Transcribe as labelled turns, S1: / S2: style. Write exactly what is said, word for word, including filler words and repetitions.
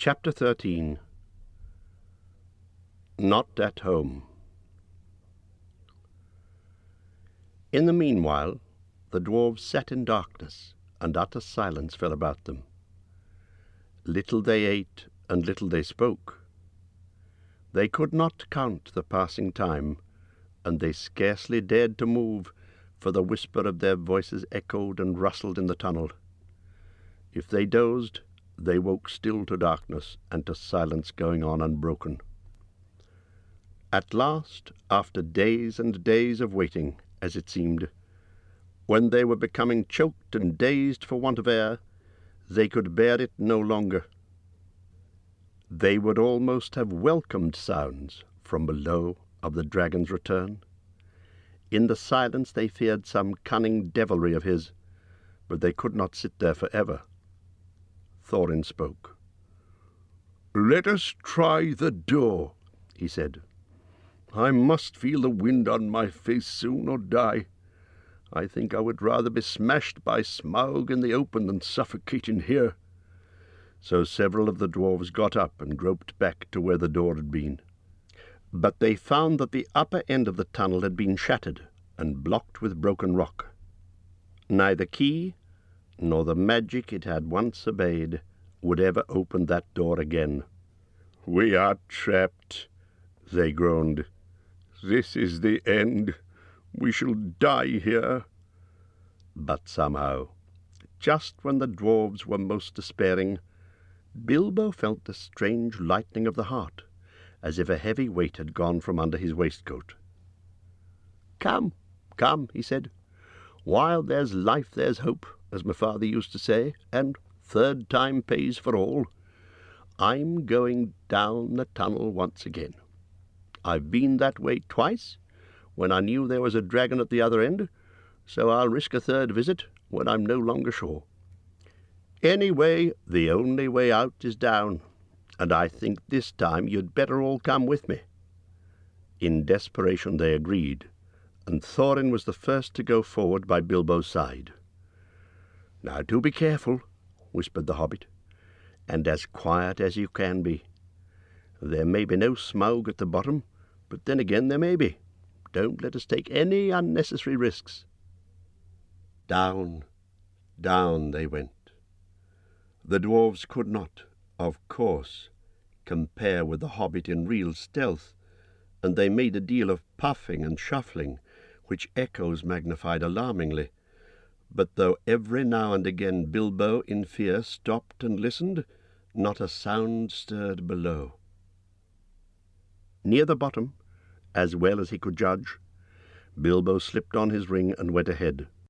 S1: Chapter thirteen. Not at Home. In the meanwhile, the dwarfs sat in darkness, and utter silence fell about them. Little they ate, and little they spoke. They could not count the passing time, and they scarcely dared to move, for the whisper of their voices echoed and rustled in the tunnel. If they dozed, they woke still to darkness and to silence going on unbroken. At last, after days and days of waiting, as it seemed, when they were becoming choked and dazed for want of air, they could bear it no longer. They would almost have welcomed sounds from below of the dragon's return. In the silence they feared some cunning devilry of his, but they could not sit there for ever. Thorin spoke.
S2: "Let us try the door," he said. "I must feel the wind on my face soon or die. I think I would rather be smashed by Smaug in the open than suffocate in here." So several of the dwarves got up and groped back to where the door had been. But they found that the upper end of the tunnel had been shattered and blocked with broken rock. Neither key nor the magic it had once obeyed would ever open that door again. "We are trapped," they groaned. "This is the end. We shall die here."
S1: But somehow, just when the dwarves were most despairing, Bilbo felt a strange lightening of the heart, as if a heavy weight had gone from under his waistcoat. "Come, come," he said. "While there's life there's hope, as my father used to say, and third time pays for all. I'm going down the tunnel once again. I've been that way twice, when I knew there was a dragon at the other end, so I'll risk a third visit when I'm no longer sure. Anyway, the only way out is down, and I think this time you'd better all come with me." In desperation they agreed, and Thorin was the first to go forward by Bilbo's side. "Now do be careful," whispered the hobbit, "and as quiet as you can be. There may be no Smaug at the bottom, but then again there may be. Don't let us take any unnecessary risks." Down, down they went. The dwarves could not, of course, compare with the hobbit in real stealth, and they made a deal of puffing and shuffling, which echoes magnified alarmingly. But though every now and again Bilbo, in fear, stopped and listened, not a sound stirred below. Near the bottom, as well as he could judge, Bilbo slipped on his ring and went ahead.